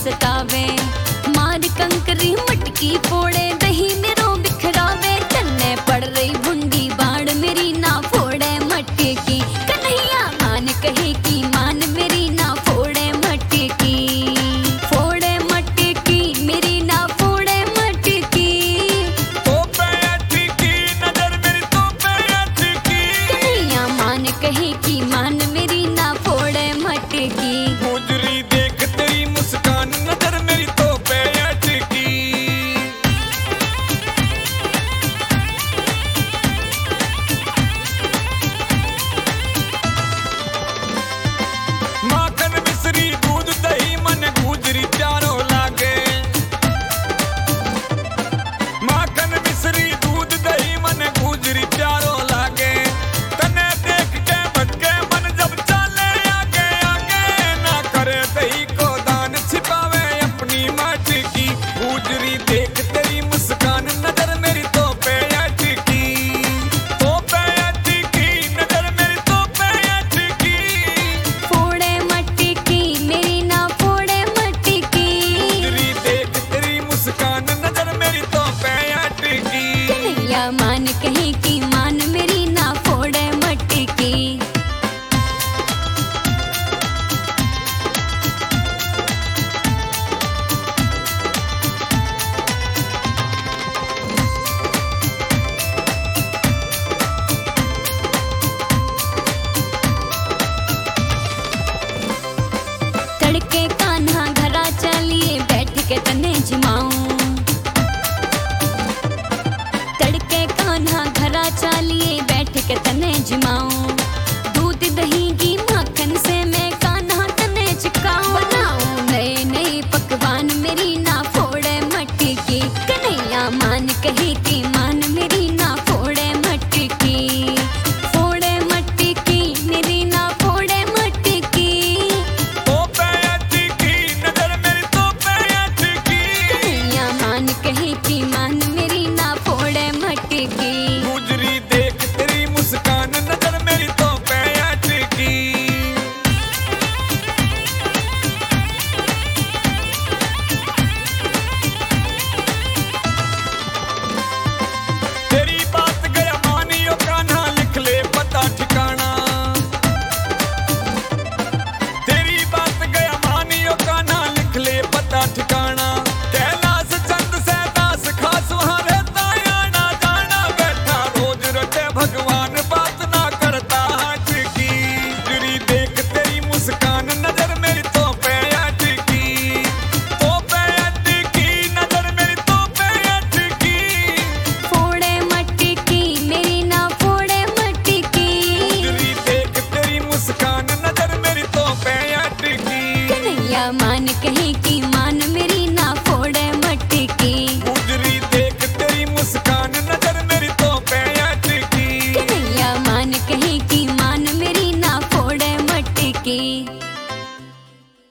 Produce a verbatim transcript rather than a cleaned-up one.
सतावे, मार कंकरी मटकी फोड़े, दही मेरो बिखरावे, तन्ने पड़ रही भुंडी बाढ़ मेरी ना फोड़े मटकी, कन्हैया मान कहे की मान मेरी ना फोड़े मटकी, फोड़े मटकी मेरी ना फोड़े मटकी, तो पे अटकी नजर मेरी तो पे अटकी, कन्हैया मान कहे की मान मेरी ना फोड़े मटकी, गुजरी देख तेरी मुस्कान नजर मेरी तो पे अटकी। माखन मिश्री दूध दही मन गुजरी प्यारो लागे, माखन मिश्री दूध दही मन गुजरी प्यारो लागे, तने देख के भटके मन जब चले आगे आगे, ना करे दही को दान छिपावे अपनी मटकी, गुजरी देख तेरी मुस्कान नजर मेरी तो पे अटकी, तो पे अटकी नजर मेरी तो पे अटकी, फोड़े मटकी मेरी ना फोड़े मटकी, गुजरी देख तेरी मुस्कान नजर मेरी तो पे अटकी। कन्हैया मान कहे की मान मेरी ना फोड़े मटकी, तड़के कान्हा घरा चलिए बैठ के तने जिमाऊं, तड़के कान्हा घरा चलिए बैठ के तने जिमाऊं,